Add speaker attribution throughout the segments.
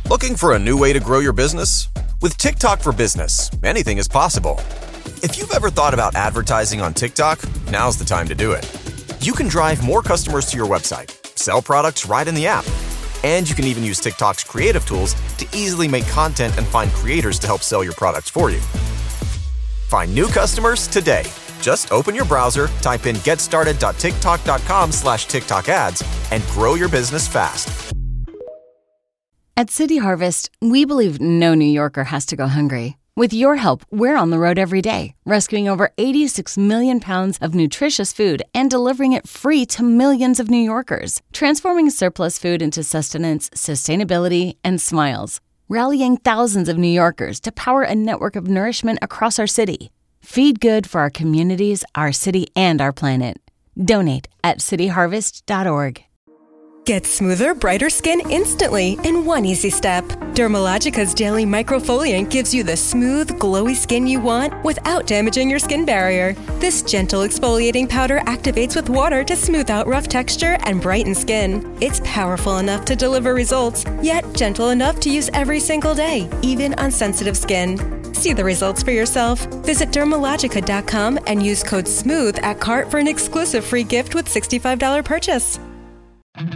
Speaker 1: Looking for a new way to grow your business? With TikTok for Business, anything is possible. If you've ever thought about advertising on TikTok, now's the time to do it. You can drive more customers to your website, sell products right in the app, and you can even use TikTok's creative tools to easily make content and find creators to help sell your products for you. Find new customers today. Just open your browser, type in getstarted.tiktok.com/TikTok ads, and grow your business fast.
Speaker 2: At City Harvest, we believe no New Yorker has to go hungry. With your help, we're on the road every day, rescuing over 86 million pounds of nutritious food and delivering it free to millions of New Yorkers, transforming surplus food into sustenance, sustainability, and smiles, rallying thousands of New Yorkers to power a network of nourishment across our city. Feed good for our communities, our city, and our planet. Donate at cityharvest.org.
Speaker 3: Get smoother, brighter skin instantly in one easy step. Dermalogica's daily microfoliant gives you the smooth, glowy skin you want without damaging your skin barrier. This gentle exfoliating powder activates with water to smooth out rough texture and brighten skin. It's powerful enough to deliver results, yet gentle enough to use every single day, even on sensitive skin. See the results for yourself. Visit Dermalogica.com and use code SMOOTH at cart for an exclusive free gift with $65 purchase.
Speaker 4: Get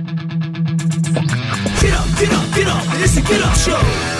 Speaker 4: up, get up, get up. It's a Get Up Show.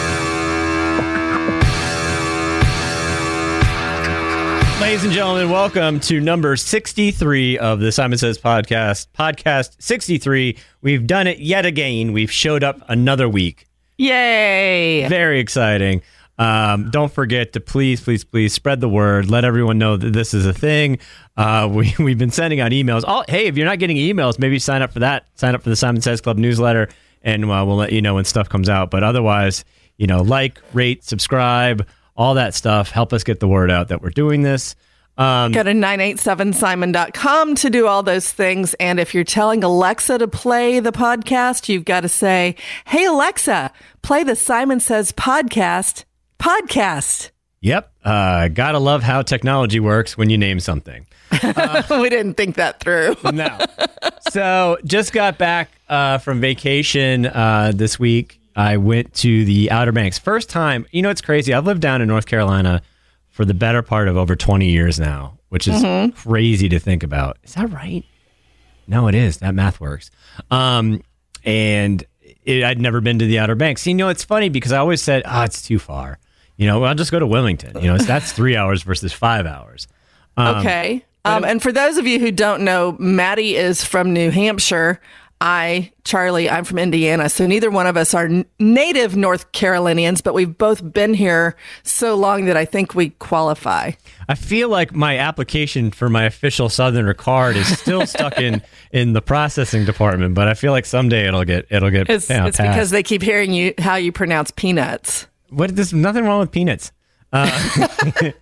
Speaker 5: Ladies and gentlemen, welcome to number 63 of the Simon Says podcast. Podcast 63. We've done it yet again. We've showed up another week.
Speaker 6: Yay!
Speaker 5: Very exciting. Don't forget to please spread the word. Let everyone know that this is a thing. We've been sending out emails. Hey, if you're not getting emails, maybe sign up for that. Sign up for the Simon Says Club newsletter, and we'll let you know when stuff comes out. But otherwise, like, rate, subscribe, all that stuff. Help us get the word out that we're doing this.
Speaker 6: Go to 987simon.com to do all those things. And if you're telling Alexa to play the podcast, you've got to say, hey, Alexa, play the Simon Says podcast.
Speaker 5: Yep. Gotta love how technology works when you name something.
Speaker 6: We didn't think that through.
Speaker 5: No. So just got back from vacation this week. I went to the Outer Banks. First time. It's crazy. I've lived down in North Carolina for the better part of over 20 years now, which is crazy to think about. Is that right? No, it is. That math works. And I'd never been to the Outer Banks. It's funny because I always said, it's too far. I'll just go to Wilmington. That's 3 hours versus 5 hours.
Speaker 6: Okay. And for those of you who don't know, Maddie is from New Hampshire. Charlie, I'm from Indiana. So neither one of us are native North Carolinians, but we've both been here so long that I think we qualify.
Speaker 5: I feel like my application for my official Southerner card is still stuck in the processing department, but I feel like someday it'll get
Speaker 6: It's because they keep hearing how you pronounce peanuts.
Speaker 5: There's nothing wrong with peanuts. But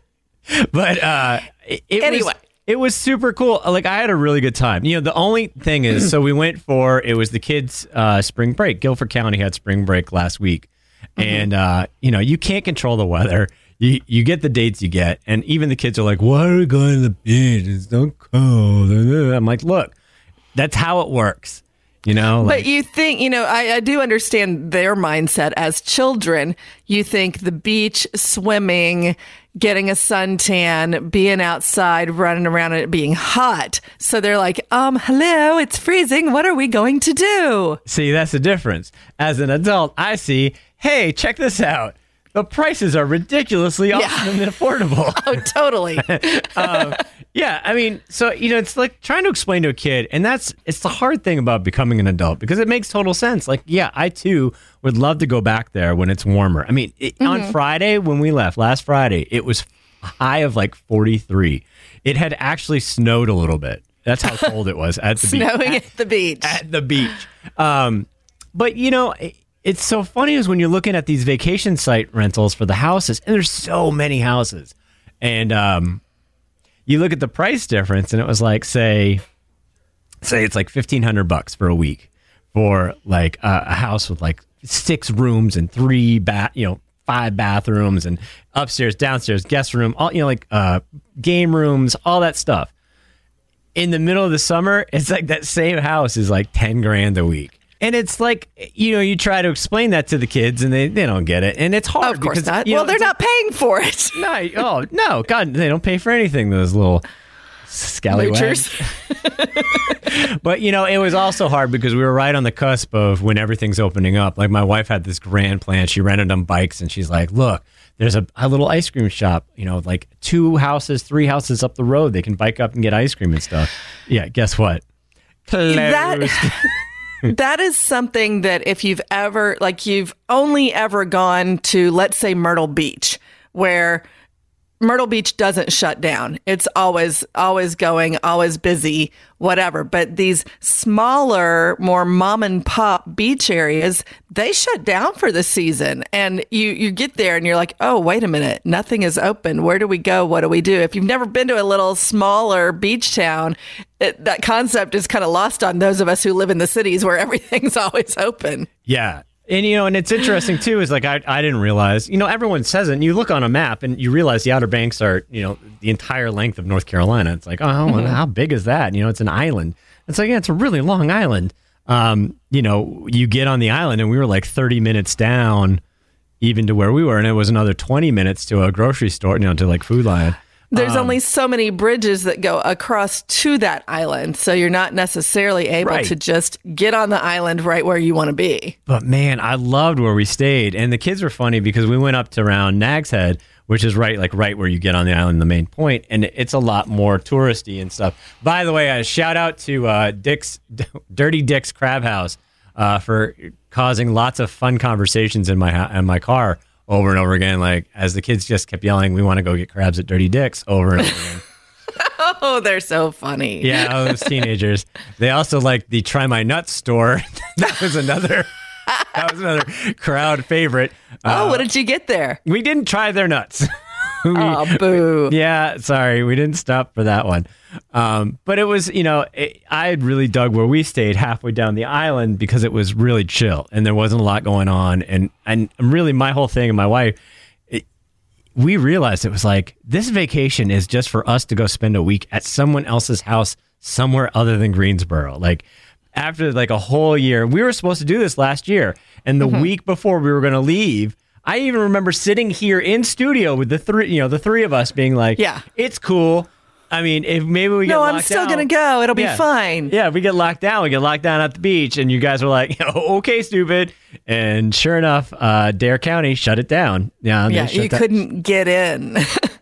Speaker 5: it was super cool. Like, I had a really good time. The only thing is, so we went it was the kids' spring break. Guilford County had spring break last week. And, you can't control the weather. You get the dates you get. And even the kids are like, why are we going to the beach? It's so cold. I'm like, look, that's how it works.
Speaker 6: But you think, I do understand their mindset as children. You think the beach, swimming, getting a suntan, being outside, running around and it being hot. So they're like, hello, it's freezing. What are we going to do?
Speaker 5: See, that's the difference. As an adult, I see, hey, check this out. The prices are ridiculously awesome and affordable.
Speaker 6: Oh, totally.
Speaker 5: Yeah, I mean, so, it's like trying to explain to a kid, and it's the hard thing about becoming an adult, because it makes total sense. Like, yeah, I too would love to go back there when it's warmer. I mean, on Friday, when we left, last Friday, it was a high of like 43. It had actually snowed a little bit. That's how cold it was at the beach.
Speaker 6: Snowing at the beach.
Speaker 5: At the beach. But, it's so funny is when you're looking at these vacation site rentals for the houses, and there's so many houses, and you look at the price difference, and it was like, say it's like $1,500 for a week for like a house with like 6 rooms and 5 bathrooms and upstairs, downstairs, guest room, all game rooms, all that stuff. In the middle of the summer, it's like that same house is like $10,000 a week. And it's like, you try to explain that to the kids and they don't get it. And it's hard.
Speaker 6: Of course
Speaker 5: because,
Speaker 6: not. Well, they're not paying for it.
Speaker 5: No, God, they don't pay for anything, those little scallywags. But, it was also hard because we were right on the cusp of when everything's opening up. Like, my wife had this grand plan. She rented them bikes, and she's like, look, there's a little ice cream shop, like 3 houses up the road. They can bike up and get ice cream and stuff. Yeah, guess what? Closed.
Speaker 6: That is something that if you've only ever gone to, let's say, Myrtle Beach, where Myrtle Beach doesn't shut down. It's always going, always busy, whatever. But these smaller, more mom and pop beach areas, they shut down for the season. And you get there and you're like, oh, wait a minute, nothing is open. Where do we go? What do we do? If you've never been to a little smaller beach town, that concept is kind of lost on those of us who live in the cities where everything's always open.
Speaker 5: Yeah. And, and it's interesting, too, is like I didn't realize, everyone says it, and you look on a map and you realize the Outer Banks are, the entire length of North Carolina. It's like, how big is that? It's an island. It's like, yeah, it's a really long island. You get on the island and we were like 30 minutes down even to where we were. And it was another 20 minutes to a grocery store, to like Food Lion.
Speaker 6: There's only so many bridges that go across to that island, so you're not necessarily able to just get on the island right where you want to be.
Speaker 5: But man, I loved where we stayed, and the kids were funny because we went up to around Nag's Head, which is right where you get on the island, the main point, and it's a lot more touristy and stuff. By the way, a shout out to Dirty Dick's Crab House for causing lots of fun conversations in my car. Over and over again, like as the kids just kept yelling, we want to go get crabs at Dirty Dick's over and over again.
Speaker 6: Oh, they're so funny.
Speaker 5: Yeah, those teenagers. They also like the Try My Nuts store. That was another crowd favorite.
Speaker 6: What did you get there?
Speaker 5: We didn't try their nuts.
Speaker 6: Oh, boo.
Speaker 5: Yeah, sorry. We didn't stop for that one. But it was, I had really dug where we stayed halfway down the island because it was really chill and there wasn't a lot going on. And really my whole thing and my wife, we realized it was like, this vacation is just for us to go spend a week at someone else's house somewhere other than Greensboro. Like after like a whole year, we were supposed to do this last year. And the week before we were going to leave, I even remember sitting here in studio with the three of us being like, yeah, it's cool. I mean, if maybe we get locked down. No, I'm
Speaker 6: still going to go. It'll be fine.
Speaker 5: Yeah, if we get locked down, we get locked down at the beach. And you guys were like, okay, stupid. And sure enough, Dare County shut it down. Yeah,
Speaker 6: you couldn't get in.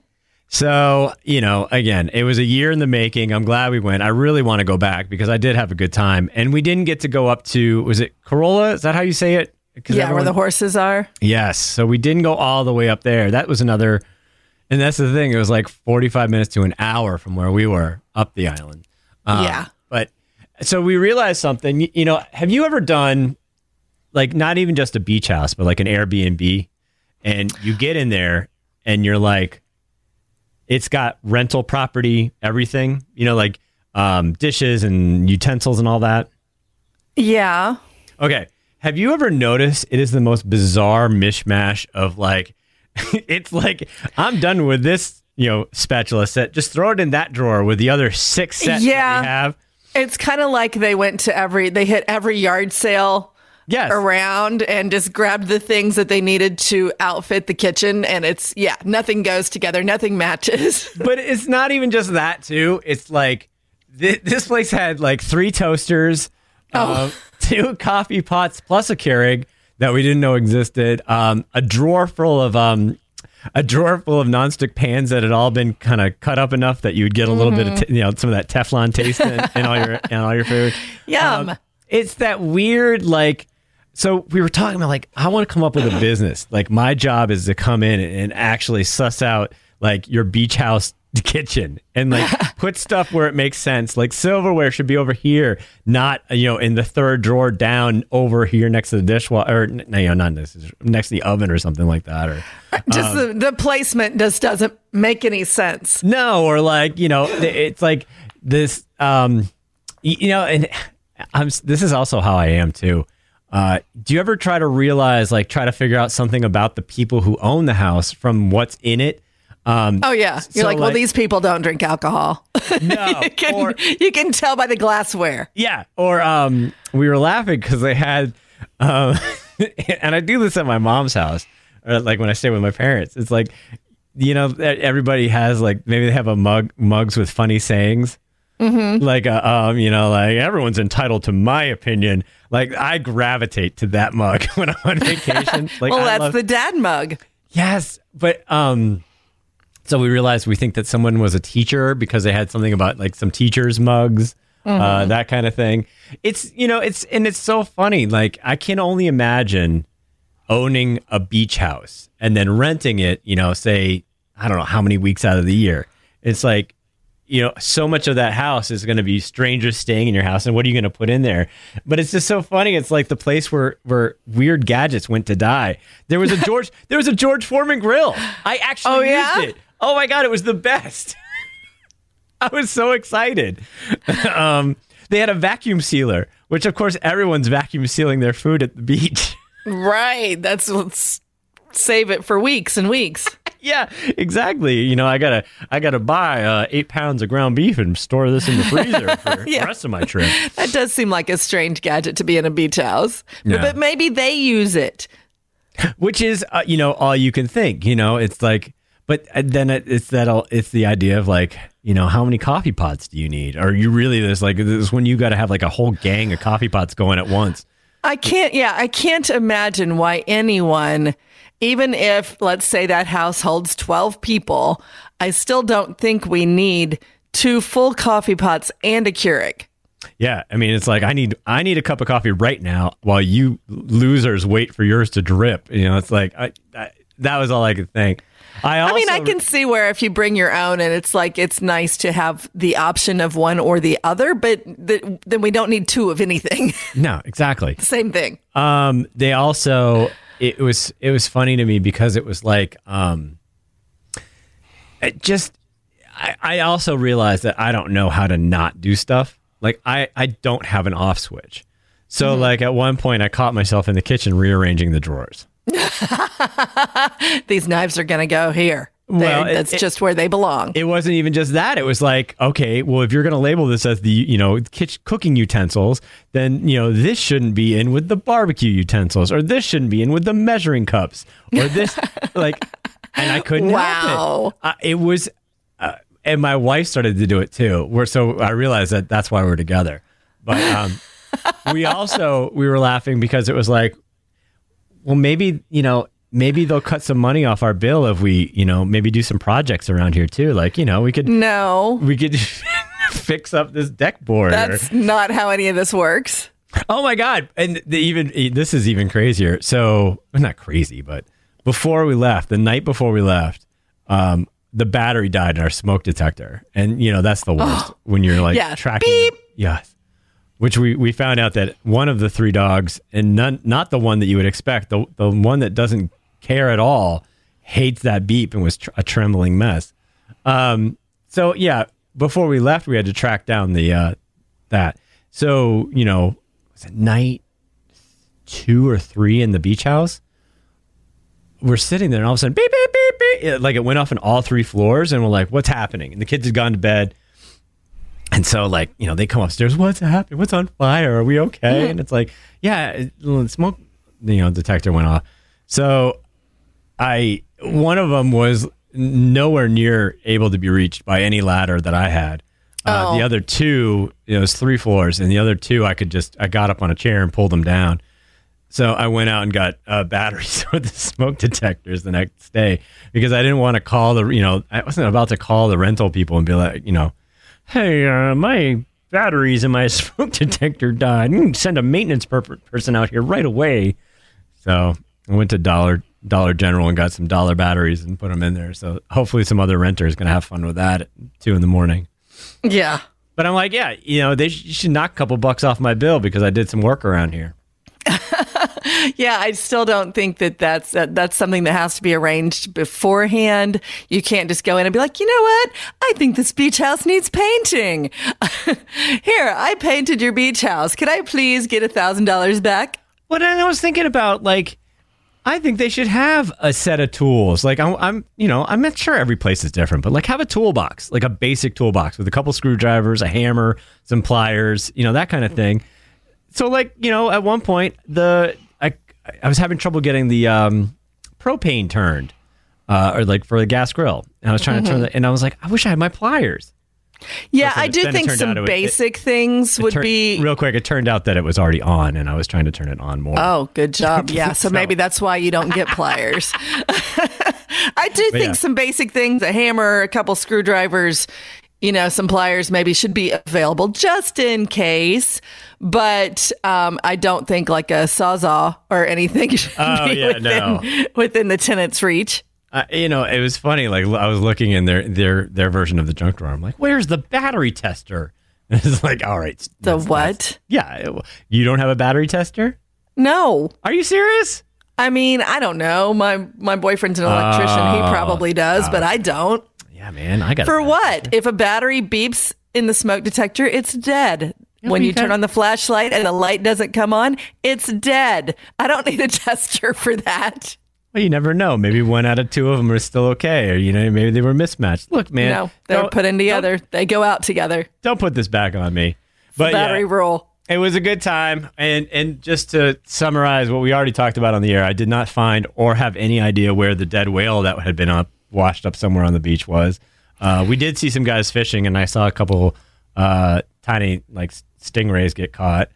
Speaker 5: So, again, it was a year in the making. I'm glad we went. I really want to go back because I did have a good time. And we didn't get to go up to, was it Corolla? Is that how you say it?
Speaker 6: Yeah, where the horses are.
Speaker 5: Yes. So we didn't go all the way up there. That was another, and that's the thing. It was like 45 minutes to an hour from where we were up the island.
Speaker 6: Yeah.
Speaker 5: But so we realized something, have you ever done like not even just a beach house, but like an Airbnb and you get in there and you're like, it's got rental property, everything, like dishes and utensils and all that.
Speaker 6: Yeah.
Speaker 5: Okay. Have you ever noticed it is the most bizarre mishmash of like, it's like, I'm done with this, spatula set. Just throw it in that drawer with the other 6 sets that we have.
Speaker 6: It's kind of like they hit every yard sale around and just grabbed the things that they needed to outfit the kitchen. And it's, nothing goes together. Nothing matches.
Speaker 5: But it's not even just that too. It's like, this place had like 3 toasters, 2 coffee pots plus a Keurig that we didn't know existed. A drawer full of nonstick pans that had all been kind of cut up enough that you would get a little bit of some of that Teflon taste in all your food.
Speaker 6: Yum.
Speaker 5: It's that weird like. So we were talking about like I want to come up with a business. Like my job is to come in and actually suss out like your beach house kitchen and like put stuff where it makes sense. Like silverware should be over here, not in the 3rd drawer down over here next to the dishwasher, or not next to the oven or something like that. Or
Speaker 6: just the placement just doesn't make any sense.
Speaker 5: No, or like it's like this. And this is also how I am too. Do you ever try to figure out something about the people who own the house from what's in it?
Speaker 6: Oh yeah, you're
Speaker 5: So,
Speaker 6: like, well, these people don't drink alcohol.
Speaker 5: No,
Speaker 6: you can tell by the glassware.
Speaker 5: yeah, or we were laughing because they had, and I do this at my mom's house, or like when I stay with my parents. It's like, you know, everybody has like maybe they have a mugs with funny sayings. Mm-hmm. Like, you know, like everyone's entitled to my opinion. Like I gravitate to that mug when I'm on vacation. Like,
Speaker 6: well, that's the dad mug.
Speaker 5: Yes, but so we realized we think that someone was a teacher because they had something about like some teachers' mugs, that kind of thing. It's, you know, it's so funny. Like I can only imagine owning a beach house and then renting it, you know, say, I don't know how many weeks out of the year. It's like, you know, so much of that house is going to be strangers staying in your house. And what are you going to put in there? But it's just so funny. It's like the place where weird gadgets went to die. There was a George Foreman grill. I actually used it. Oh my God. It was the best. I was so excited. They had a vacuum sealer, which of course everyone's vacuum sealing their food at the beach.
Speaker 6: Right. Let's save it for weeks and weeks.
Speaker 5: Yeah, exactly. You know, I gotta buy 8 pounds of ground beef and store this in the freezer for the rest of my trip.
Speaker 6: That does seem like a strange gadget to be in a beach house,
Speaker 5: Yeah.
Speaker 6: but maybe they use it.
Speaker 5: Which is, you know, all you can think. You know, it's like, but then it's the idea of like, you know, how many coffee pots do you need? Or you really this when you got to have like a whole gang of coffee pots going at once.
Speaker 6: I can't imagine why anyone, even if, let's say, that house holds 12 people, I still don't think we need 2 full coffee pots and a Keurig.
Speaker 5: Yeah, I mean, it's like I need a cup of coffee right now while you losers wait for yours to drip. You know, it's like that was all I could think. I
Speaker 6: can see where if you bring your own and it's like it's nice to have the option of one or the other, but then we don't need 2 of anything.
Speaker 5: No, exactly.
Speaker 6: Same thing.
Speaker 5: They also it was funny to me because it was like I also realized that I don't know how to not do stuff. Like I don't have an off switch. So like at one point I caught myself in the kitchen rearranging the drawers.
Speaker 6: These knives are going to go here.
Speaker 5: Well,
Speaker 6: that's just where they belong.
Speaker 5: It wasn't even just that. It was like, okay, well, if you're going to label this as the, you know, cooking utensils, then, you know, this shouldn't be in with the barbecue utensils, or this shouldn't be in with the measuring cups, or this, like, and I couldn't help it. It was, and my wife started to do it too. So I realized that that's why we're together. But we were laughing because it was like, well, maybe they'll cut some money off our bill if we, you know, maybe do some projects around here too. Like, you know, we could fix up this deck board.
Speaker 6: That's not how any of this works.
Speaker 5: Oh my God. And this is even crazier. So not crazy, but the night before we left, the battery died in our smoke detector. And you know, that's the worst when you're like tracking.
Speaker 6: Beep.
Speaker 5: Yes. Which we found out that one of the 3 dogs, and not the one that you would expect, the one that doesn't care at all, hates that beep and was a trembling mess. So yeah, before we left, we had to track down that. So, you know, was it night 2 or 3 in the beach house? We're sitting there and all of a sudden, beep, beep, beep, beep. Like it went off on all 3 floors and we're like, what's happening? And the kids had gone to bed. And so, like, you know, they come upstairs. What's happening? What's on fire? Are we okay? And it's like, yeah, the smoke, you know, detector went off. So, one of them was nowhere near able to be reached by any ladder that I had. The other 2, it was 3 floors, and the other 2, I got up on a chair and pulled them down. So I went out and got batteries for the smoke detectors the next day because I didn't want to call I wasn't about to call the rental people and be like, you know, hey, my batteries in my smoke detector died. Send a maintenance person out here right away. So I went to Dollar General and got some dollar batteries and put them in there. So hopefully some other renter is going to have fun with that at 2 a.m.
Speaker 6: Yeah.
Speaker 5: But I'm like, yeah, you know, you should knock a couple bucks off my bill because I did some work around here.
Speaker 6: Yeah, I still don't think that's something that has to be arranged beforehand. You can't just go in and be like, you know what? I think this beach house needs painting. Here, I painted your beach house. Could I please get $1,000 back?
Speaker 5: Well, and I was thinking about, like, I think they should have a set of tools. Like I'm not sure every place is different, but like have a toolbox, like a basic toolbox with a couple screwdrivers, a hammer, some pliers, that kind of thing. So like, at one point I was having trouble getting the propane turned, or like for the gas grill. And I was trying to turn it, and I was like, I wish I had my pliers.
Speaker 6: Yeah, I do think some basic things would be...
Speaker 5: Real quick, it turned out that it was already on, and I was trying to turn it on more.
Speaker 6: Oh, good job. Yeah, so maybe that's why you don't get pliers. I do think some basic things, a hammer, a couple screwdrivers, some pliers maybe should be available just in case. But I don't think like a Sawzall or anything should be within the tenant's reach.
Speaker 5: It was funny. Like I was looking in their version of the junk drawer. I'm like, "Where's the battery tester?" And it's like, "All right,
Speaker 6: the what?
Speaker 5: You don't have a battery tester?
Speaker 6: No.
Speaker 5: Are you serious?
Speaker 6: I mean, I don't know. My boyfriend's an electrician. He probably does, but I don't.
Speaker 5: Yeah, man, I got
Speaker 6: for what? If a battery beeps in the smoke detector, it's dead. When you turn on the flashlight and the light doesn't come on, it's dead. I don't need a tester for that.
Speaker 5: Well, you never know. Maybe one out of two of them are still okay, or maybe they were mismatched. Look, man,
Speaker 6: no, they were put in together. They go out together.
Speaker 5: Don't put this back on me. But
Speaker 6: battery rule.
Speaker 5: It was a good time, and just to summarize what we already talked about on the air, I did not find or have any idea where the dead whale that had been washed up somewhere on the beach was. We did see some guys fishing, and I saw a couple tiny like stingrays get caught.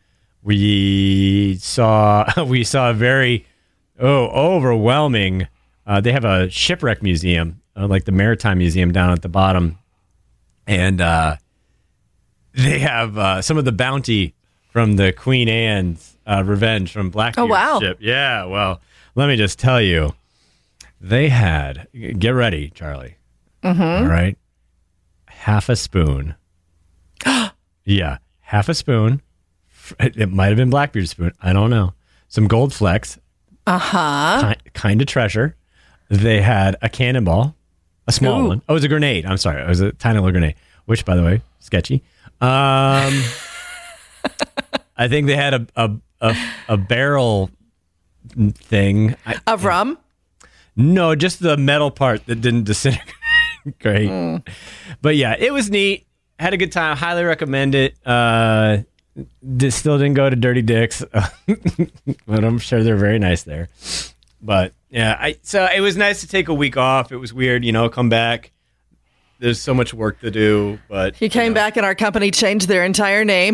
Speaker 5: We saw a very overwhelming. They have a shipwreck museum, like the Maritime Museum down at the bottom, and they have some of the bounty from the Queen Anne's Revenge from Blackbeard's ship. Yeah, well, let me just tell you, they had, get ready, Charlie. Mm-hmm. All right, half a spoon. Yeah, half a spoon. It might have been Blackbeard's spoon. I don't know. Some gold flecks. Kind of treasure. They had a cannonball, a small one. Oh, it was a grenade. I'm sorry. It was a tiny little grenade, which, by the way, sketchy. I think they had a barrel thing.
Speaker 6: Of rum?
Speaker 5: No, just the metal part that didn't disintegrate. Great. But yeah, it was neat. Had a good time. Highly recommend it. Still didn't go to Dirty Dick's, but I'm sure they're very nice there. But yeah, so it was nice to take a week off. It was weird, come back. There's so much work to do, but
Speaker 6: you came back and our company changed their entire name.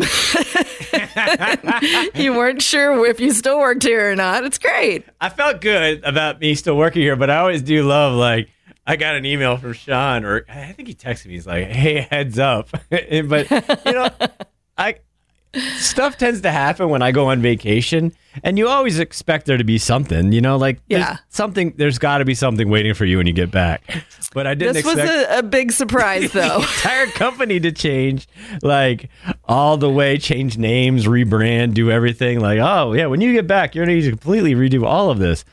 Speaker 6: You weren't sure if you still worked here or not. It's great.
Speaker 5: I felt good about me still working here, but I always do love, like, I got an email from Sean, or I think he texted me. He's like, "Hey, heads up." But stuff tends to happen when I go on vacation, and you always expect there to be something, there's got to be something waiting for you when you get back. But I didn't expect...
Speaker 6: This was a big surprise, though.
Speaker 5: The entire company to change, like, all the way, change names, rebrand, do everything. Like, oh, yeah, when you get back, you're going to need to completely redo all of this.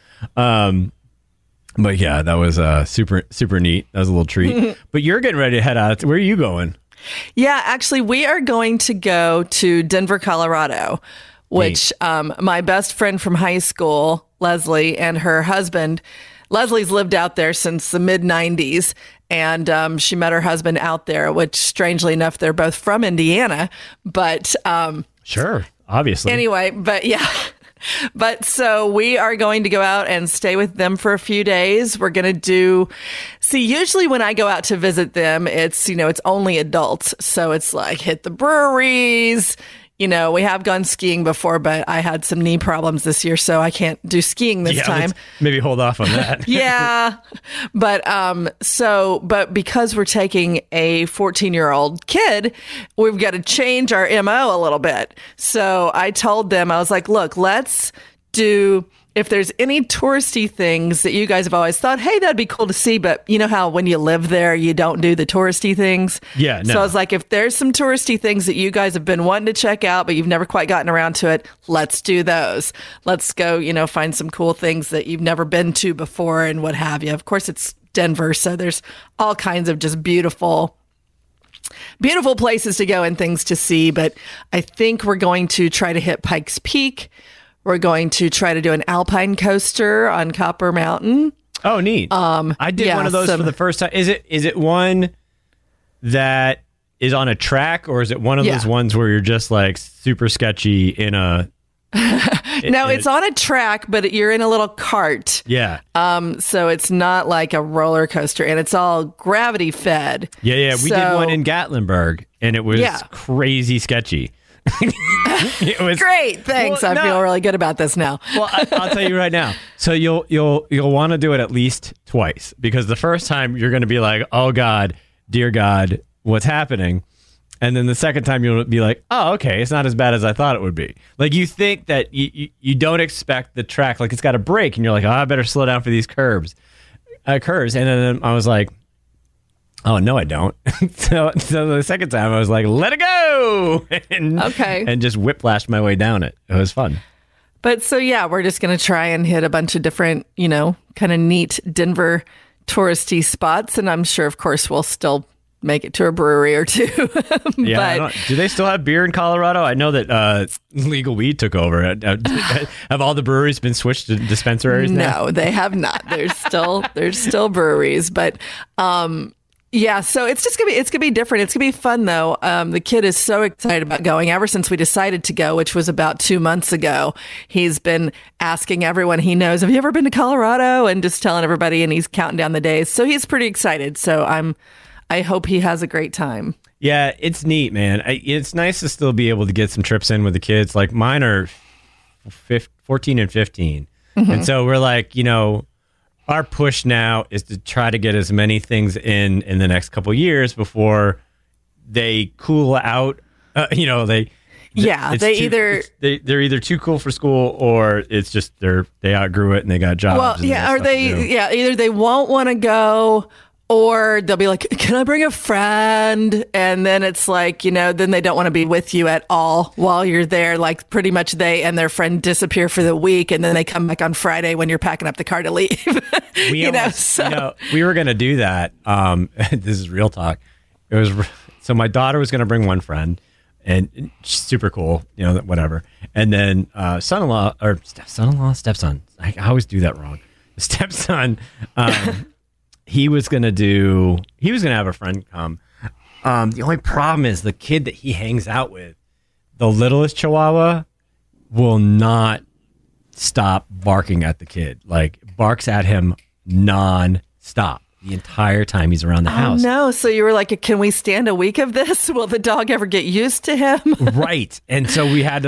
Speaker 5: But yeah, that was super, super neat. That was a little treat. But you're getting ready to head out. Where are you going?
Speaker 6: Yeah, actually, we are going to go to Denver, Colorado, which my best friend from high school, Leslie, and her husband, Leslie's lived out there since the mid-90s, and she met her husband out there, which, strangely enough, they're both from Indiana. But
Speaker 5: sure, obviously.
Speaker 6: Anyway, but yeah. But so we are going to go out and stay with them for a few days. We're going to usually when I go out to visit them, it's only adults. So it's like hit the breweries. We have gone skiing before, but I had some knee problems this year, so I can't do skiing this time.
Speaker 5: Maybe hold off on that.
Speaker 6: Yeah. But because we're taking a 14-year-old kid, we've got to change our MO a little bit. So I told them, I was like, look, let's do, if there's any touristy things that you guys have always thought, hey, that'd be cool to see, but you know how when you live there, you don't do the touristy things?
Speaker 5: Yeah, no.
Speaker 6: So I was like, if there's some touristy things that you guys have been wanting to check out, but you've never quite gotten around to it, let's do those. Let's go, find some cool things that you've never been to before and what have you. Of course, it's Denver, so there's all kinds of just beautiful places to go and things to see, but I think we're going to try to hit Pikes Peak. We're going to try to do an alpine coaster on Copper Mountain.
Speaker 5: Oh, neat. I did one of those for the first time. Is it one that is on a track, or is it one of those ones where you're just like super sketchy in a...
Speaker 6: No, it's on a track, but you're in a little cart.
Speaker 5: Yeah.
Speaker 6: So it's not like a roller coaster, and it's all gravity fed.
Speaker 5: Yeah. We did one in Gatlinburg, and it was crazy sketchy. It was
Speaker 6: great. Thanks. I feel really good about this now.
Speaker 5: Well, I'll tell you right now. So you'll want to do it at least twice, because the first time you're going to be like, oh God, dear God, what's happening? And then the second time you'll be like, oh, okay, it's not as bad as I thought it would be. Like, you think that you don't expect the track, like it's got a break, and you're like, oh, I better slow down for these curves. And then I was like, oh, no, I don't. so the second time I was like, let it go. And just whiplashed my way down it. It was fun.
Speaker 6: But so, yeah, we're just going to try and hit a bunch of different, kind of neat Denver touristy spots. And I'm sure, of course, we'll still make it to a brewery or two.
Speaker 5: Yeah. Do they still have beer in Colorado? I know that legal weed took over. Have all the breweries been switched to dispensaries now?
Speaker 6: No, they have not. There's still breweries, but yeah, so it's gonna be different. It's gonna be fun though. The kid is so excited about going. Ever since we decided to go, which was about 2 months ago, he's been asking everyone he knows, have you ever been to Colorado? And just telling everybody, and he's counting down the days. So he's pretty excited. So I hope he has a great time.
Speaker 5: Yeah, it's neat, man. It's nice to still be able to get some trips in with the kids. Like, mine are 14 and 15. Mm-hmm. And so we're like, our push now is to try to get as many things in the next couple of years before they cool out. They're either too cool for school, or it's just they outgrew it and they got jobs.
Speaker 6: Well, either they won't want to go, or they'll be like, can I bring a friend? And then it's like, then they don't want to be with you at all while you're there. Like, pretty much they and their friend disappear for the week, and then they come back on Friday when you're packing up the car to leave.
Speaker 5: We were going to do that. This is real talk. So my daughter was going to bring one friend, and she's super cool, whatever. And then stepson. I always do that wrong. Stepson. He was gonna have a friend come. The only problem is the kid that he hangs out with, the littlest Chihuahua, will not stop barking at the kid. Like, barks at him non-stop the entire time he's around the house.
Speaker 6: No, so you were like, can we stand a week of this? Will the dog ever get used to him?
Speaker 5: Right. And so we had to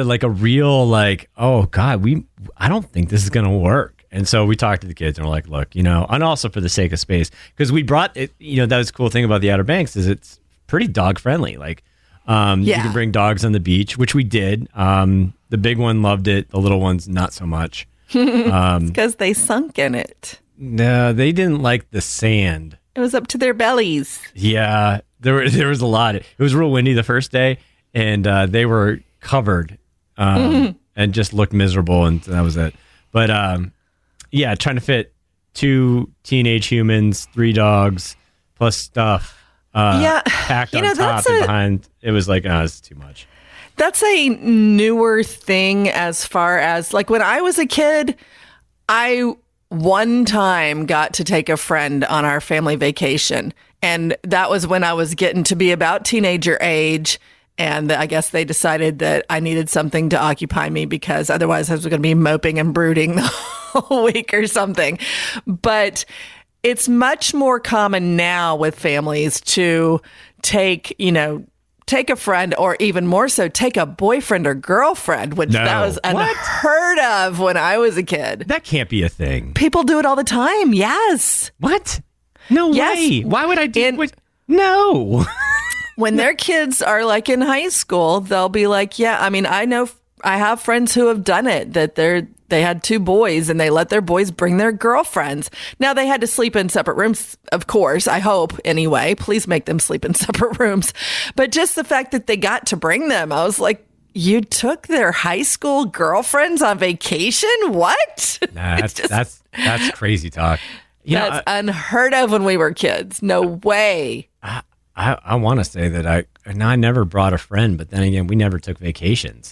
Speaker 5: oh God, I don't think this is gonna work. And so we talked to the kids, and we're like, look, and also for the sake of space, because we brought it, that was the cool thing about the Outer Banks is it's pretty dog friendly. Like, you can bring dogs on the beach, which we did. The big one loved it. The little ones, not so much.
Speaker 6: Because they sunk in it.
Speaker 5: No, they didn't like the sand.
Speaker 6: It was up to their bellies.
Speaker 5: Yeah, there was a lot. It was real windy the first day, and they were covered and just looked miserable, and that was it. But yeah, trying to fit 2 teenage humans, 3 dogs, plus stuff packed on top and behind. It was like, it's too much.
Speaker 6: That's a newer thing as far as, like, when I was a kid, I one time got to take a friend on our family vacation. And that was when I was getting to be about teenager age. And I guess they decided that I needed something to occupy me, because otherwise I was going to be moping and brooding the whole week or something. But it's much more common now with families to take a friend, or even more so, take a boyfriend or girlfriend, which that was unheard of when I was a kid.
Speaker 5: That can't be a thing.
Speaker 6: People do it all the time. Yes.
Speaker 5: What? No way. Why would I do it? No.
Speaker 6: When their kids are like in high school, they'll be like, yeah, I mean, I have friends who have done it, that they had 2 boys and they let their boys bring their girlfriends. Now, they had to sleep in separate rooms, of course, I hope, anyway. Please make them sleep in separate rooms. But just the fact that they got to bring them, I was like, you took their high school girlfriends on vacation? What?
Speaker 5: Nah, that's crazy talk.
Speaker 6: That's unheard of when we were kids. No way.
Speaker 5: I want to say that I never brought a friend, but then again, we never took vacations.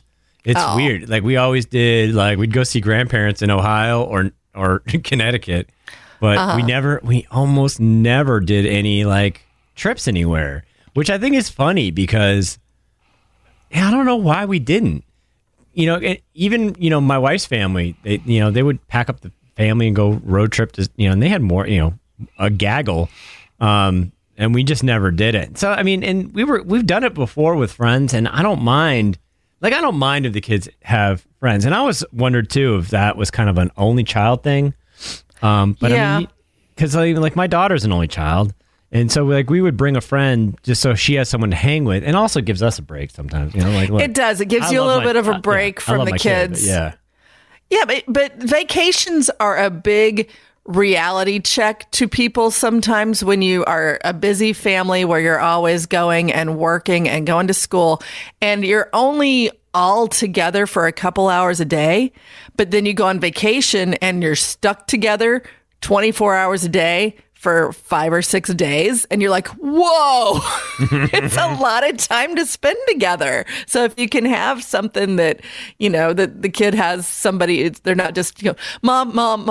Speaker 5: It's weird. Like we always did, like we'd go see grandparents in Ohio or Connecticut, but we almost never did any like trips anywhere, which I think is funny because I don't know why we didn't. You know, even, you know, my wife's family, they would pack up the family and go road trip to, you know, and they had more, you know, a gaggle. And we just never did it. So, I mean, and we've done it before with friends, and I don't mind. Like, I don't mind if the kids have friends. And I always wondered, too, if that was kind of an only child thing. But yeah. I mean, because like my daughter's an only child. And so, like, we would bring a friend just so she has someone to hang with, and also gives us a break sometimes. You know, like, look,
Speaker 6: it does. It gives you a little bit of a break from the kids. Yeah, but vacations are a big reality check to people sometimes when you are a busy family where you're always going and working and going to school, and you're only all together for a couple hours a day, but then you go on vacation and you're stuck together 24 hours a day for 5 or 6 days, and you're like, whoa, it's a lot of time to spend together. So if you can have something that, you know, that the kid has somebody, they're not just, you know, mom,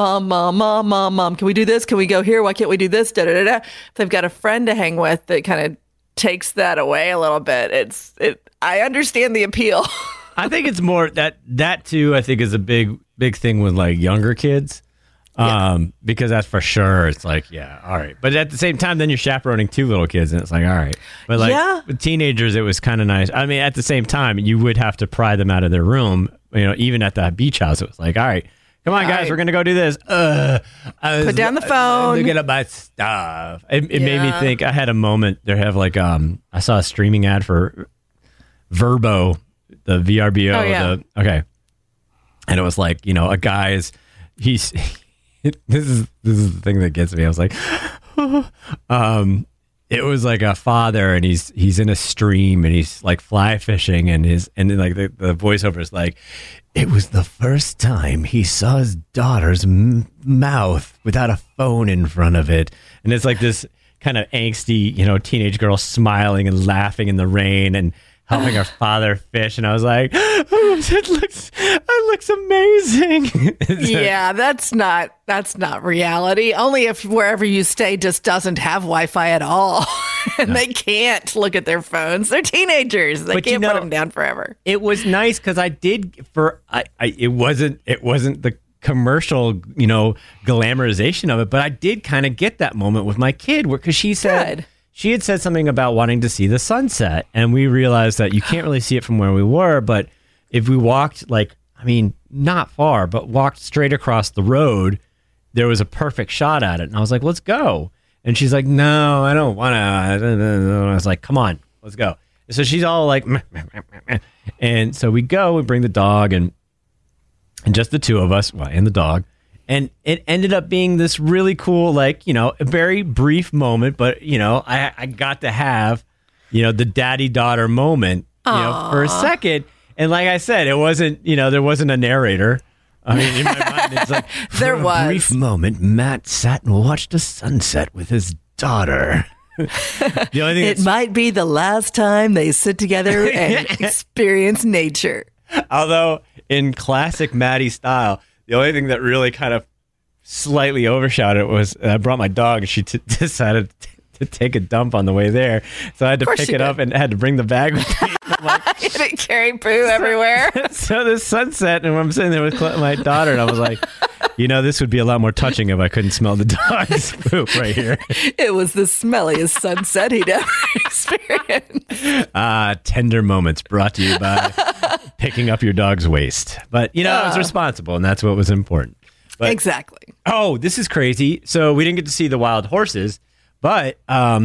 Speaker 6: can we do this? Can we go here? Why can't we do this? Da, da, da, da. If they've got a friend to hang with that kind of takes that away a little bit, I understand the appeal.
Speaker 5: I think it's more that too, I think is a big thing with like younger kids. Because that's for sure. It's like, yeah, all right. But at the same time, then you're chaperoning 2 little kids, and it's like, all right. But like with teenagers, it was kind of nice. I mean, at the same time, you would have to pry them out of their room. You know, even at the beach house, it was like, all right, come on, guys, we're gonna go do this.
Speaker 6: Put down the phone.
Speaker 5: Look at my stuff. It made me think. I had a moment. There have like I saw a streaming ad for Vrbo, the VRBO.
Speaker 6: Oh, yeah.
Speaker 5: And it was like, you know, a guy he's. This is the thing that gets me. I was like, it was like a father, and he's in a stream, and he's like fly fishing, and then like the voiceover is like, it was the first time he saw his daughter's mouth without a phone in front of it, and it's like this kind of angsty, you know, teenage girl smiling and laughing in the rain and helping her father fish, and I was like, oh, it looks amazing.
Speaker 6: Yeah, that's not reality. Only if wherever you stay just doesn't have Wi-Fi at all, and they can't look at their phones. They're teenagers; they can't put them down forever.
Speaker 5: It was nice because I did it wasn't the commercial, you know, glamorization of it, but I did kind of get that moment with my kid because she said. Good. She had said something about wanting to see the sunset, and we realized that you can't really see it from where we were, but if we walked, like, I mean, not far, but walked straight across the road, there was a perfect shot at it. And I was like, let's go. And she's like, no, I don't want to. I was like, come on, let's go. And so she's all like, meh, meh, meh, meh. And so we go, we bring the dog, and just the 2 of us, and the dog. And it ended up being this really cool, like, you know, a very brief moment, but, you know, I got to have, you know, the daddy-daughter moment, you know, for a second. And like I said, it wasn't, you know, there wasn't a narrator. I mean, in my mind, it's like,
Speaker 6: there
Speaker 5: for
Speaker 6: was.
Speaker 5: a brief moment, Matt sat and watched a sunset with his daughter. The only thing
Speaker 6: it might be the last time they sit together and experience nature.
Speaker 5: Although, in classic Maddie style, the only thing that really kind of slightly overshadowed it was I brought my dog, and she decided to take a dump on the way there. So I had to pick it up and had to bring the bag with me. Like,
Speaker 6: you didn't carry poo everywhere.
Speaker 5: So the sunset, and I'm sitting there with my daughter, and I was like, you know, this would be a lot more touching if I couldn't smell the dog's poop right here.
Speaker 6: It was the smelliest sunset he'd ever experienced.
Speaker 5: Tender moments brought to you by picking up your dog's waste. But, you know, I was responsible, and that's what was important. But,
Speaker 6: exactly.
Speaker 5: Oh, this is crazy. So we didn't get to see the wild horses, but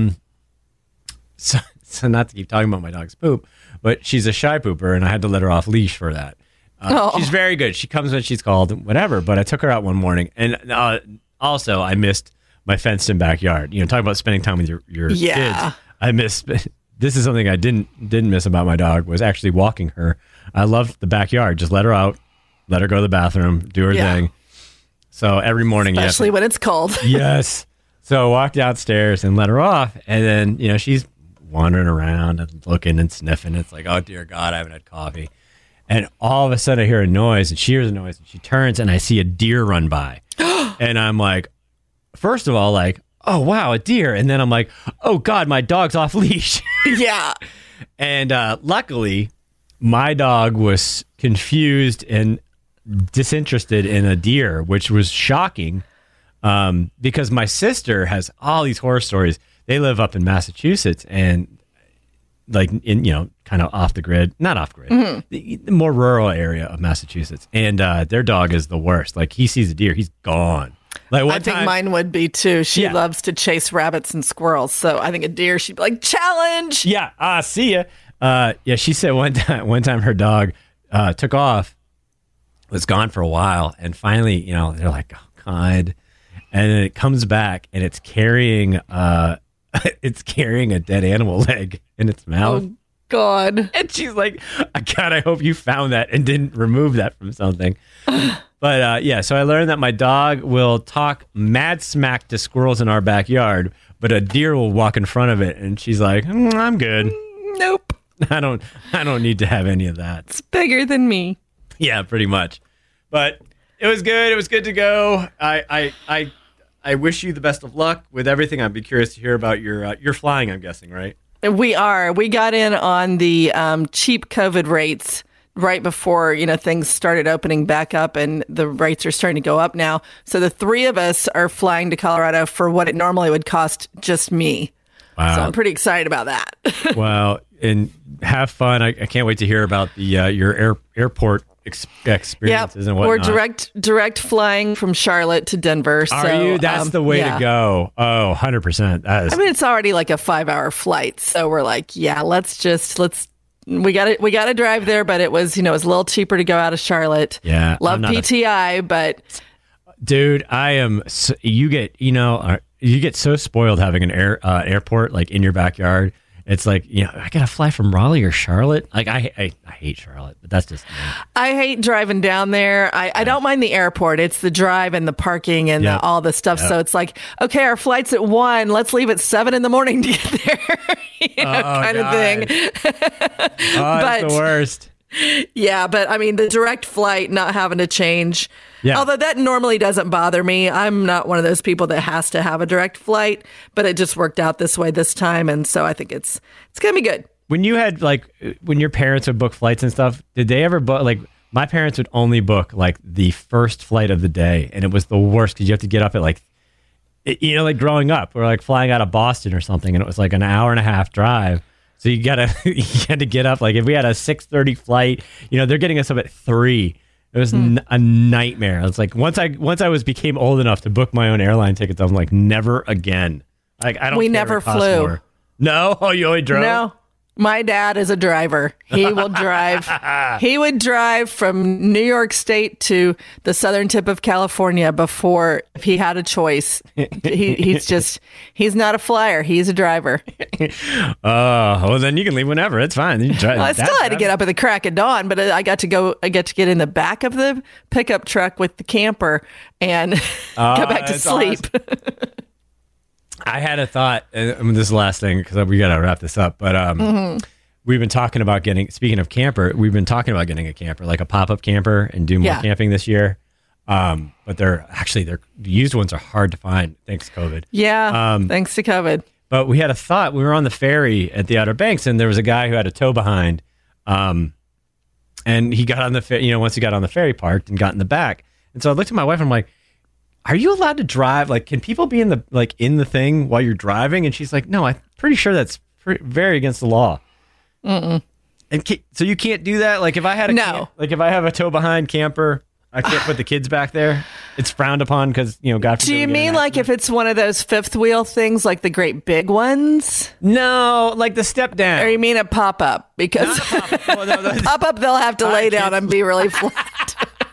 Speaker 5: so not to keep talking about my dog's poop, but she's a shy pooper, and I had to let her off leash for that. She's very good. She comes when she's called, whatever. But I took her out one morning, and also I missed my fenced-in backyard. You know, talking about spending time with your kids. I missed. This is something I didn't miss about my dog, was actually walking her. I loved the backyard. Just let her out, let her go to the bathroom, do her thing. So every morning,
Speaker 6: especially when it's cold.
Speaker 5: Yes. So I walked downstairs and let her off, and then, you know, she's wandering around and looking and sniffing. It's like, oh dear God, I haven't had coffee. And all of a sudden I hear a noise, and she hears a noise, and she turns, and I see a deer run by. And I'm like, first of all, like, oh, wow, a deer. And then I'm like, oh, God, my dog's off leash.
Speaker 6: Yeah.
Speaker 5: And luckily, my dog was confused and disinterested in a deer, which was shocking because my sister has all these horror stories. They live up in Massachusetts and like in, kind of off the grid, not off grid, the more rural area of Massachusetts. And their dog is the worst. Like he sees a deer, he's gone. Like
Speaker 6: I think mine would be too. She
Speaker 5: Yeah.
Speaker 6: loves to chase rabbits and squirrels. So I think a deer, she'd be like, challenge.
Speaker 5: Yeah, see ya. Yeah, she said one time her dog took off, was gone for a while, and finally, they're like, oh God, and then it comes back and it's carrying a dead animal leg in its mouth.
Speaker 6: Oh, God.
Speaker 5: And she's like, God, I hope you found that and didn't remove that from something. But yeah, so I learned that my dog will talk mad smack to squirrels in our backyard, but a deer will walk in front of it, and she's like, I'm good.
Speaker 6: Nope.
Speaker 5: I don't need to have any of that.
Speaker 6: It's bigger than me.
Speaker 5: Yeah, pretty much. But it was good. It was good to go. I wish you the best of luck with everything. I'd be curious to hear about your flying, I'm guessing, right?
Speaker 6: We got in on the cheap COVID rates right before, things started opening back up, and the rates are starting to go up now. So the three of us are flying to Colorado for what it normally would cost just me.
Speaker 5: Wow.
Speaker 6: So I'm pretty excited about that.
Speaker 5: Wow. And have fun. I can't wait to hear about the your airport experiences and whatnot.
Speaker 6: We're direct flying from Charlotte to Denver.
Speaker 5: Are you? That's the way to go. Oh, 100%.
Speaker 6: I mean, it's already like a 5-hour flight. So we're like, yeah, we got to drive there, but it was, it was a little cheaper to go out of Charlotte.
Speaker 5: Yeah.
Speaker 6: Love PTI, but
Speaker 5: dude, you get so spoiled having an airport like in your backyard. It's like, I gotta fly from Raleigh or Charlotte. Like I hate Charlotte, but that's just me.
Speaker 6: I hate driving down there. I don't mind the airport. It's the drive and the parking and all the stuff. Yep. So it's like, okay, our flight's at 1:00. Let's leave at 7 a.m. to get there. Kind of thing.
Speaker 5: That's the worst.
Speaker 6: Yeah, but I mean, the direct flight, not having to change.
Speaker 5: Yeah.
Speaker 6: Although that normally doesn't bother me. I'm not one of those people that has to have a direct flight, but it just worked out this way this time. And so I think it's going to be good.
Speaker 5: When you had when your parents would book flights and stuff, did they ever book, my parents would only book the first flight of the day. And it was the worst because you have to get up at growing up, we're flying out of Boston or something. And it was an hour and a half drive. So you had to get up. If we had a 6:30 flight, they're getting us up at 3. It was a nightmare. It's once I became old enough to book my own airline tickets, I'm like, never again. I don't.
Speaker 6: We
Speaker 5: care
Speaker 6: never
Speaker 5: if it costs
Speaker 6: flew.
Speaker 5: more. No, oh, you only drove.
Speaker 6: No, my dad is a driver. He will drive. He would drive from New York State to the southern tip of California if he had a choice. He's not a flyer. He's a driver.
Speaker 5: Well, then you can leave whenever. It's fine. You drive.
Speaker 6: Well, I still had to get up at the crack of dawn, but I get to get in the back of the pickup truck with the camper and go back to sleep.
Speaker 5: Awesome. I had a thought, and this is the last thing because we got to wrap this up, but we've been talking about speaking of camper, we've been talking about getting a camper, like a pop-up camper, and do more camping this year. But the used ones are hard to find, thanks to COVID.
Speaker 6: Yeah, thanks to COVID.
Speaker 5: But we had a thought. We were on the ferry at the Outer Banks, and there was a guy who had a tow behind, and he got on the once he got on the ferry, parked and got in the back. And so I looked at my wife and I'm like, are you allowed to drive? Can people be in the thing while you're driving? And she's like, no, I'm pretty sure that's very against the law.
Speaker 6: Mm-mm.
Speaker 5: And so you can't do that. If I had if I have a tow behind camper, I can't put the kids back there. It's frowned upon because God forbid.
Speaker 6: Do you mean if it's one of those fifth wheel things, like the great big ones?
Speaker 5: No, the step down.
Speaker 6: Or you mean a pop up? Because pop up, they'll have to lay down and be really flat.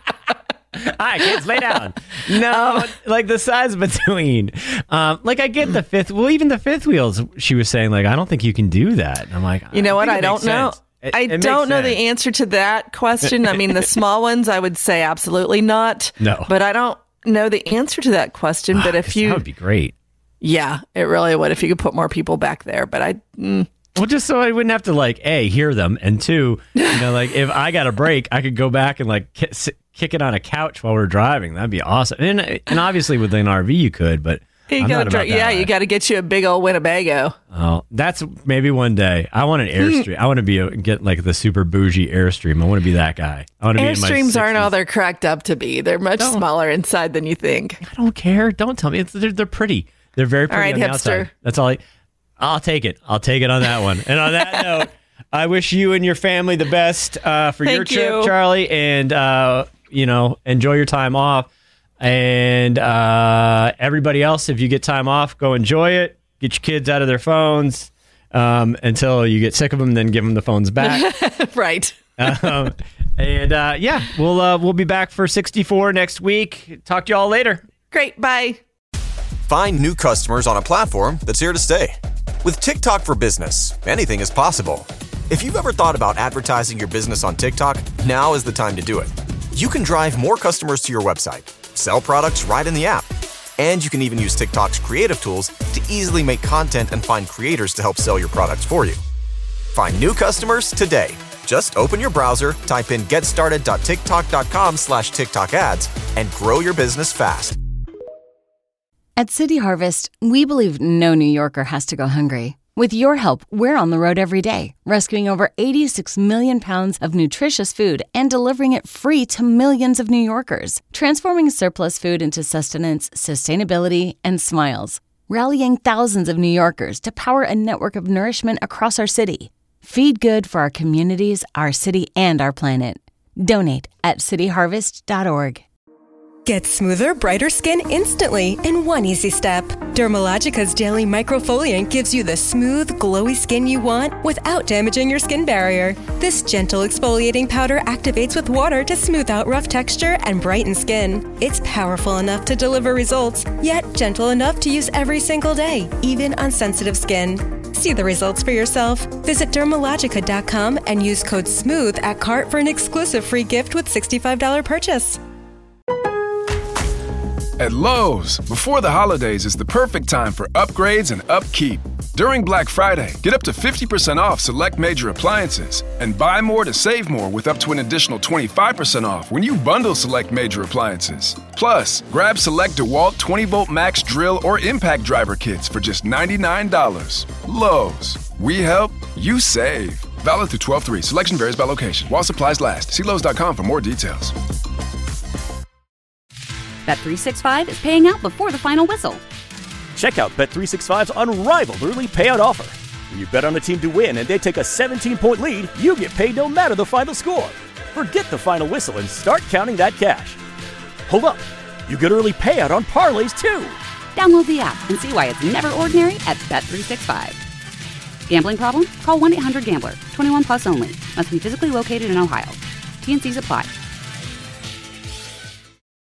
Speaker 5: Hi, kids, lay down. No, the size between. I get the fifth. Well, even the fifth wheels, she was saying, I don't think you can do that. And I'm like,
Speaker 6: you know what? I don't know. I don't know the answer to that question. I mean, the small ones, I would say absolutely not.
Speaker 5: No.
Speaker 6: But I don't know the answer to that question. But if you.
Speaker 5: That would be great.
Speaker 6: Yeah, it really would if you could put more people back there. But
Speaker 5: Well, just so I wouldn't have to like A, hear them, and two, like if I got a break, I could go back and like kick it on a couch while we're driving. That'd be awesome. And obviously with an RV you could, but
Speaker 6: you got to get you a big old Winnebago.
Speaker 5: Oh, that's maybe one day. I want an Airstream. I want to get like the super bougie Airstream. I want to be that guy. I want to be in my
Speaker 6: Airstreams aren't all they're cracked up to be. They're much smaller inside than you think.
Speaker 5: I don't care. Don't tell me. They're pretty. They're very pretty on the
Speaker 6: hipster.
Speaker 5: outside. That's all. I'll take it. I'll take it on that one. And on that note, I wish you and your family the best for your trip, Charlie. And, enjoy your time off. And everybody else, if you get time off, go enjoy it. Get your kids out of their phones until you get sick of them, then give them the phones back.
Speaker 6: Right.
Speaker 5: We'll be back for 64 next week. Talk to you all later.
Speaker 6: Great. Bye.
Speaker 1: Find new customers on a platform that's here to stay. With TikTok for Business, anything is possible. If you've ever thought about advertising your business on TikTok, now is the time to do it. You can drive more customers to your website, sell products right in the app, and you can even use TikTok's creative tools to easily make content and find creators to help sell your products for you. Find new customers today. Just open your browser, type in getstarted.tiktok.com/TikTok ads, and grow your business fast.
Speaker 2: At City Harvest, we believe no New Yorker has to go hungry. With your help, we're on the road every day, rescuing over 86 million pounds of nutritious food and delivering it free to millions of New Yorkers, transforming surplus food into sustenance, sustainability, and smiles, rallying thousands of New Yorkers to power a network of nourishment across our city. Feed good for our communities, our city, and our planet. Donate at cityharvest.org.
Speaker 3: Get smoother, brighter skin instantly in one easy step. Dermalogica's Daily Microfoliant gives you the smooth, glowy skin you want without damaging your skin barrier. This gentle exfoliating powder activates with water to smooth out rough texture and brighten skin. It's powerful enough to deliver results, yet gentle enough to use every single day, even on sensitive skin. See the results for yourself. Visit Dermalogica.com and use code SMOOTH at cart for an exclusive free gift with $65 purchase.
Speaker 7: At Lowe's, before the holidays is the perfect time for upgrades and upkeep. During Black Friday, get up to 50% off select major appliances and buy more to save more with up to an additional 25% off when you bundle select major appliances. Plus, grab select DeWalt 20-volt max drill or impact driver kits for just $99. Lowe's. We help, you save. Valid through 12/3. Selection varies by location. While supplies last. See Lowe's.com for more details.
Speaker 8: Bet365 is paying out before the final whistle.
Speaker 9: Check out Bet365's unrivaled early payout offer. When you bet on a team to win and they take a 17-point lead, you get paid no matter the final score. Forget the final whistle and start counting that cash. Hold up. You get early payout on parlays, too.
Speaker 8: Download the app and see why it's never ordinary at Bet365. Gambling problem? Call 1-800-GAMBLER. 21 plus only. Must be physically located in Ohio. T&Cs apply.